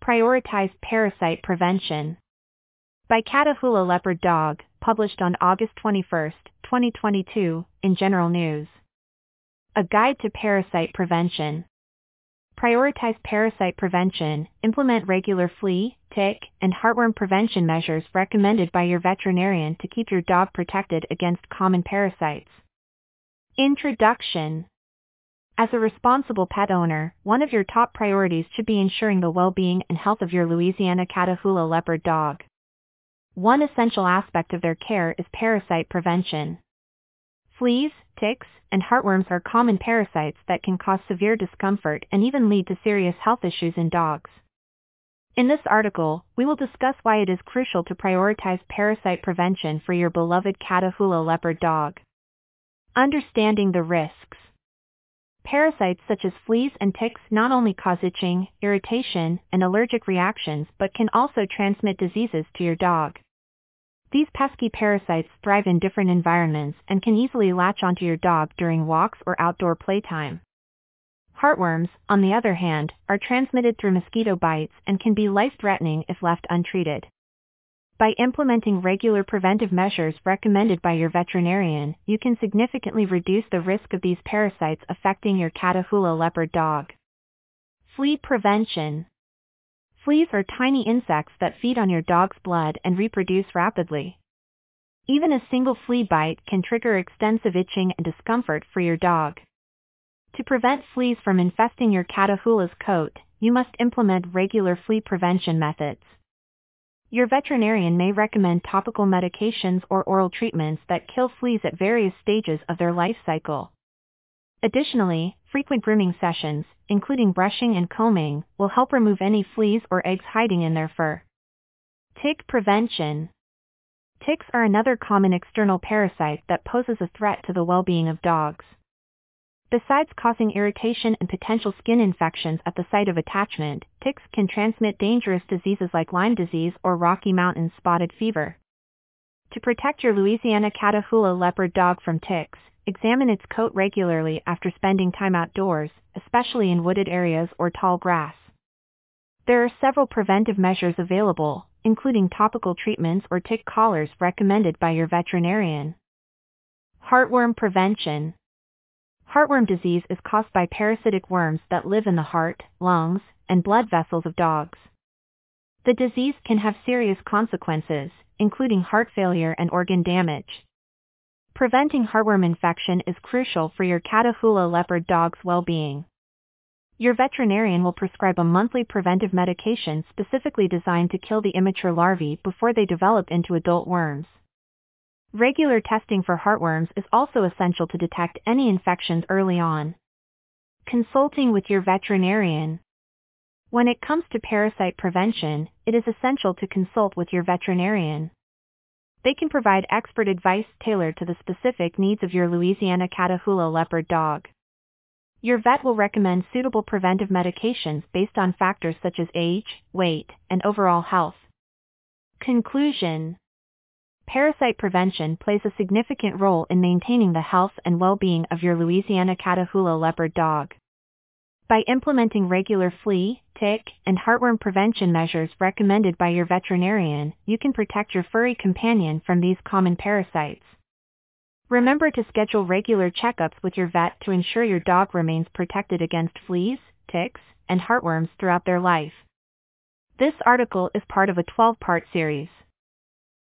Prioritize Parasite Prevention by Catahoula Leopard Dog, published on August 21, 2022, in General News. A Guide to Parasite Prevention. Prioritize parasite prevention, implement regular flea, tick, and heartworm prevention measures recommended by your veterinarian to keep your dog protected against common parasites. Introduction. As a responsible pet owner, one of your top priorities should be ensuring the well-being and health of your Louisiana Catahoula Leopard Dog. One essential aspect of their care is parasite prevention. Fleas, ticks, and heartworms are common parasites that can cause severe discomfort and even lead to serious health issues in dogs. In this article, we will discuss why it is crucial to prioritize parasite prevention for your beloved Catahoula Leopard Dog. Understanding the risks. Parasites such as fleas and ticks not only cause itching, irritation, and allergic reactions but can also transmit diseases to your dog. These pesky parasites thrive in different environments and can easily latch onto your dog during walks or outdoor playtime. Heartworms, on the other hand, are transmitted through mosquito bites and can be life-threatening if left untreated. By implementing regular preventive measures recommended by your veterinarian, you can significantly reduce the risk of these parasites affecting your Catahoula Leopard Dog. Flea prevention. Fleas are tiny insects that feed on your dog's blood and reproduce rapidly. Even a single flea bite can trigger extensive itching and discomfort for your dog. To prevent fleas from infesting your Catahoula's coat, you must implement regular flea prevention methods. Your veterinarian may recommend topical medications or oral treatments that kill fleas at various stages of their life cycle. Additionally, frequent grooming sessions, including brushing and combing, will help remove any fleas or eggs hiding in their fur. Tick prevention. Ticks are another common external parasite that poses a threat to the well-being of dogs. Besides causing irritation and potential skin infections at the site of attachment, ticks can transmit dangerous diseases like Lyme disease or Rocky Mountain spotted fever. To protect your Louisiana Catahoula Leopard Dog from ticks, examine its coat regularly after spending time outdoors, especially in wooded areas or tall grass. There are several preventive measures available, including topical treatments or tick collars recommended by your veterinarian. Heartworm prevention. Heartworm disease is caused by parasitic worms that live in the heart, lungs, and blood vessels of dogs. The disease can have serious consequences, including heart failure and organ damage. Preventing heartworm infection is crucial for your Catahoula Leopard Dog's well-being. Your veterinarian will prescribe a monthly preventive medication specifically designed to kill the immature larvae before they develop into adult worms. Regular testing for heartworms is also essential to detect any infections early on. Consulting with your veterinarian. When it comes to parasite prevention, it is essential to consult with your veterinarian. They can provide expert advice tailored to the specific needs of your Louisiana Catahoula Leopard Dog. Your vet will recommend suitable preventive medications based on factors such as age, weight, and overall health. Conclusion. Parasite prevention plays a significant role in maintaining the health and well-being of your Louisiana Catahoula Leopard Dog. By implementing regular flea, tick, and heartworm prevention measures recommended by your veterinarian, you can protect your furry companion from these common parasites. Remember to schedule regular checkups with your vet to ensure your dog remains protected against fleas, ticks, and heartworms throughout their life. This article is part of a 12-part series.